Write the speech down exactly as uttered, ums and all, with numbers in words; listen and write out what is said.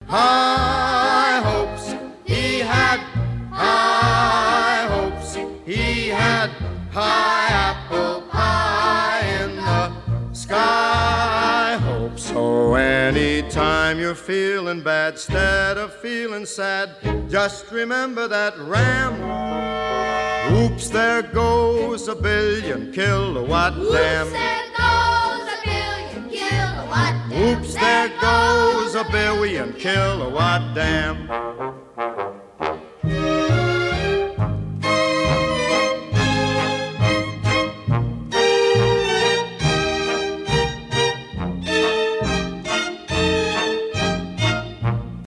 high hopes. He had high hopes. He had high apple pie in the sky hopes. So anytime you're feeling bad, instead of feeling sad, just remember that ram. Oops, there goes a billion kilowatt dam. Oops, there goes a billion kilowatt dam. Oops, there goes a billion kilowatt dam.